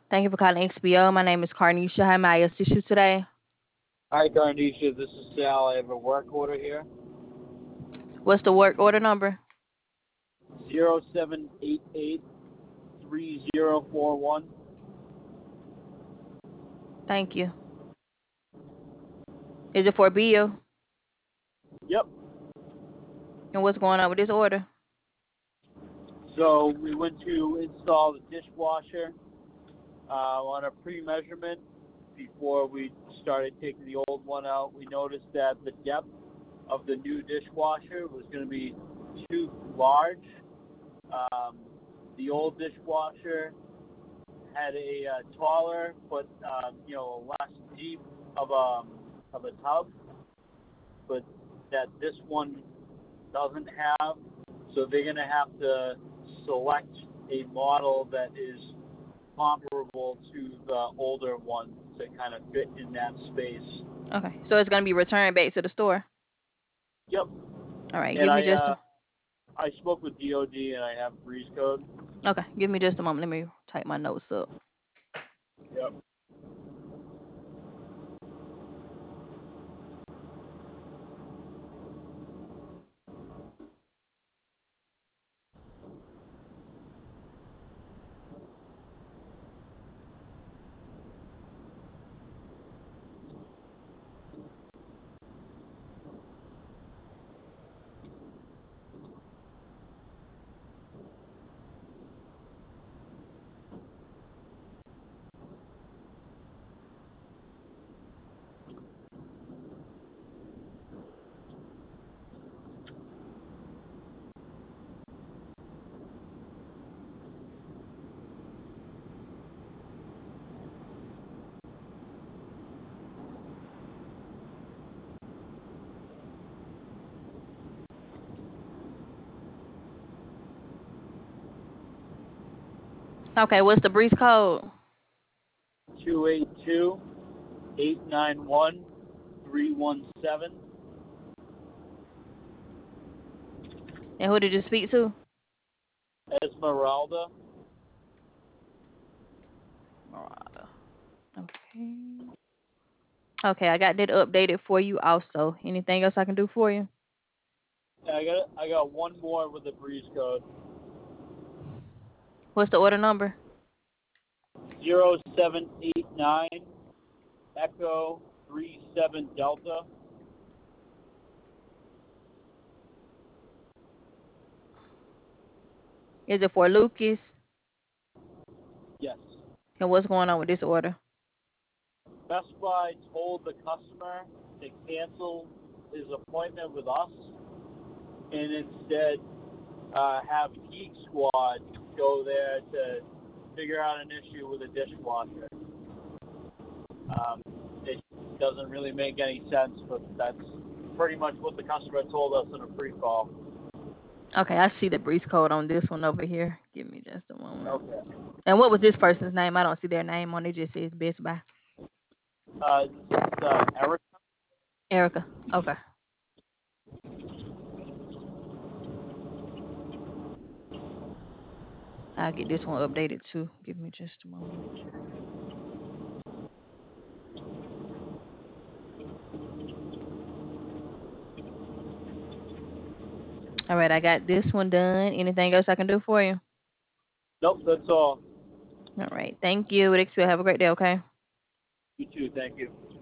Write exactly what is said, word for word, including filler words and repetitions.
Thank you for calling X B O. My name is Carnisha. How may I assist you today? Hi, Garnisha. This is Sal. I have a work order here. What's the work order number? Zero seven eight eight three zero four one. Thank you. Is it for Bill? Yep. And what's going on with this order? So we went to install the dishwasher uh, on a pre-measurement before we started taking the old one out. We noticed that the depth of the new dishwasher was going to be too large. Um, the old dishwasher had a uh, taller but um, you know less deep of a of a tub, but that this one doesn't have. So they're going to have to select a model that is comparable to the older one to kind of fit in that space. Okay. So it's gonna be returned back to the store. Yep. All right. And Give me I just uh, a I spoke with D O D and I have breeze code. okay. Give me just a moment. Let me type my notes up. Yep. Okay. What's the breeze code? Two eight two eight nine one three one seven. And who did you speak to? Esmeralda. Marauder. Okay. Okay. I got that updated for you. Also, anything else I can do for you? I got I got one more with the breeze code. What's the order number? Zero seven eight nine Echo three seven Delta. Is it for Lucas? Yes. And what's going on with this order? Best Buy told the customer to cancel his appointment with us and instead uh, have Geek Squad go there to figure out an issue with a dishwasher. Um, it doesn't really make any sense, but that's pretty much what the customer told us in a pre-call. Okay, I see the breeze code on this one over here. Give me just a moment. Okay. And what was this person's name? I don't see their name on it. Just says Best Buy. Uh, this is uh, Eric. Erica. Okay. I'll get this one updated too. Give me just a moment. All right, I got this one done. Anything else I can do for you? Nope, that's all. All right. Thank you. Would expect have a great day, okay? You too. Thank you.